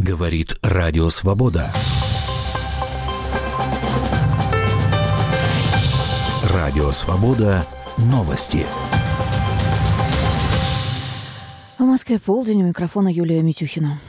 Говорит Радио Свобода. Радио Свобода. Новости. В Москве полдень. У микрофона Юлия Митюхина.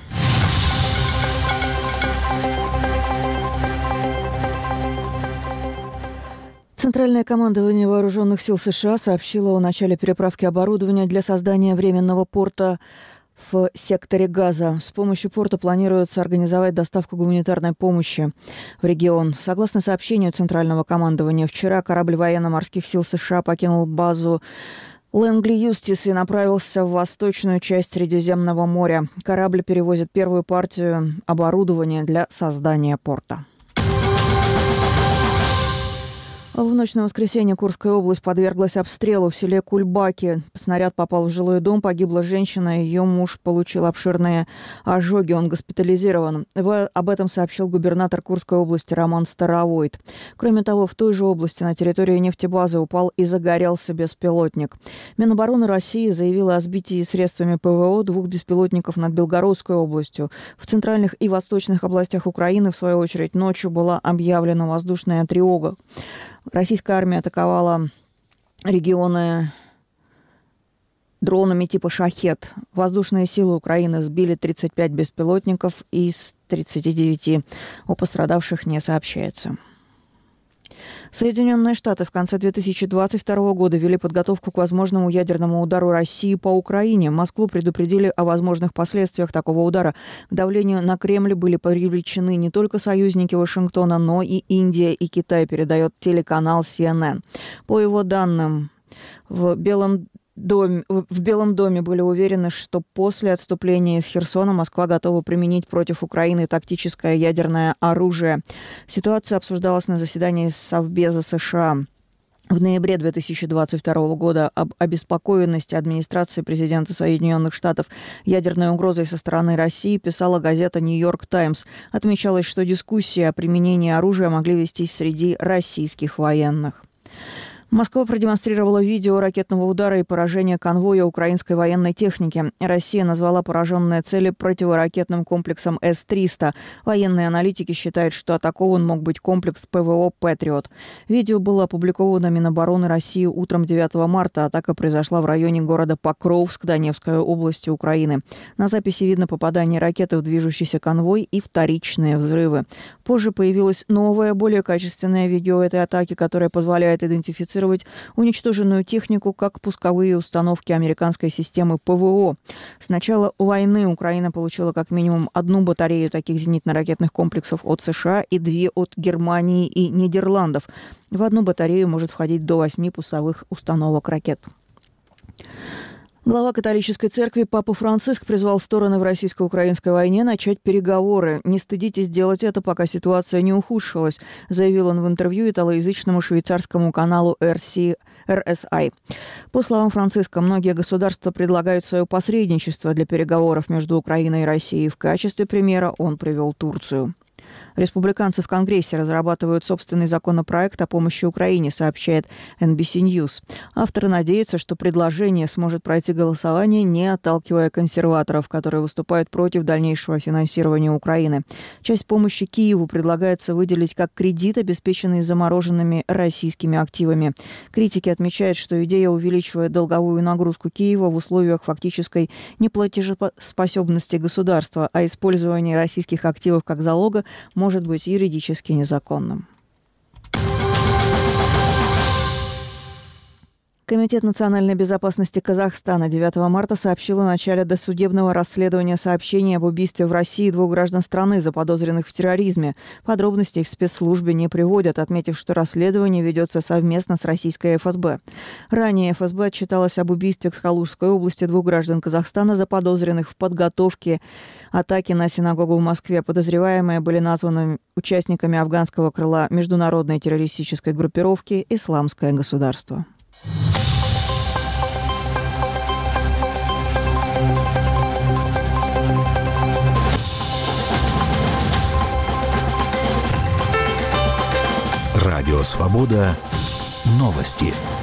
Центральное командование Вооруженных сил США сообщило о начале переправки оборудования для создания временного порта в секторе Газа. С помощью порта планируется организовать доставку гуманитарной помощи в регион. Согласно сообщению Центрального командования, вчера корабль военно-морских сил США покинул базу Лэнгли-Юстис и направился в восточную часть Средиземного моря. Корабль перевозит первую партию оборудования для создания порта. В ночь на воскресенье Курская область подверглась обстрелу в селе Кульбаки. Снаряд попал в жилой дом, погибла женщина, ее муж получил обширные ожоги, он госпитализирован. Об этом сообщил губернатор Курской области Роман Старовойт. Кроме того, в той же области на территории нефтебазы упал и загорелся беспилотник. Минобороны России заявила о сбитии средствами ПВО 2 беспилотников над Белгородской областью. В центральных и восточных областях Украины, в свою очередь, ночью была объявлена воздушная тревога. Российская армия атаковала регионы дронами типа «Шахед». Воздушные силы Украины сбили 35 беспилотников из 39. О пострадавших не сообщается. Соединенные Штаты в конце 2022 года вели подготовку к возможному ядерному удару России по Украине. Москву предупредили о возможных последствиях такого удара. К давлению на Кремль были привлечены не только союзники Вашингтона, но и Индия и Китай, передает телеканал CNN. По его данным, в Белом доме были уверены, что после отступления из Херсона Москва готова применить против Украины тактическое ядерное оружие. Ситуация обсуждалась на заседании Совбеза США. В ноябре 2022 года об обеспокоенности администрации президента Соединенных Штатов ядерной угрозой со стороны России писала газета «Нью-Йорк Таймс». Отмечалось, что дискуссии о применении оружия могли вестись среди российских военных. Москва продемонстрировала видео ракетного удара и поражения конвоя украинской военной техники. Россия назвала пораженные цели противоракетным комплексом С-300. Военные аналитики считают, что атакован мог быть комплекс ПВО «Патриот». Видео было опубликовано Минобороны России утром 9 марта. Атака произошла в районе города Покровск Донецкой области Украины. На записи видно попадание ракеты в движущийся конвой и вторичные взрывы. Позже появилось новое, более качественное видео этой атаки, которое позволяет идентифицировать уничтоженную технику как пусковые установки американской системы ПВО. С начала войны Украина получила как минимум 1 батарею таких зенитно-ракетных комплексов от США и 2 от Германии и Нидерландов. В одну батарею может входить до 8 пусковых установок ракет. Глава католической церкви Папа Франциск призвал стороны в российско-украинской войне начать переговоры. «Не стыдитесь делать это, пока ситуация не ухудшилась», заявил он в интервью италоязычному швейцарскому каналу RSI. По словам Франциска, многие государства предлагают свое посредничество для переговоров между Украиной и Россией. В качестве примера он привел Турцию. Республиканцы в Конгрессе разрабатывают собственный законопроект о помощи Украине, сообщает NBC News. Авторы надеются, что предложение сможет пройти голосование, не отталкивая консерваторов, которые выступают против дальнейшего финансирования Украины. Часть помощи Киеву предлагается выделить как кредит, обеспеченный замороженными российскими активами. Критики отмечают, что идея увеличивает долговую нагрузку Киева в условиях фактической неплатежеспособности государства, а использование российских активов как залога может быть юридически незаконным. Комитет национальной безопасности Казахстана 9 марта сообщил о начале досудебного расследования сообщений об убийстве в России 2 граждан страны, заподозренных в терроризме. Подробностей в спецслужбе не приводят, отметив, что расследование ведется совместно с российской ФСБ. Ранее ФСБ отчиталась об убийстве в Калужской области 2 граждан Казахстана, заподозренных в подготовке атаки на синагогу в Москве. Подозреваемые были названы участниками афганского крыла международной террористической группировки «Исламское государство». Радио Свобода. Новости.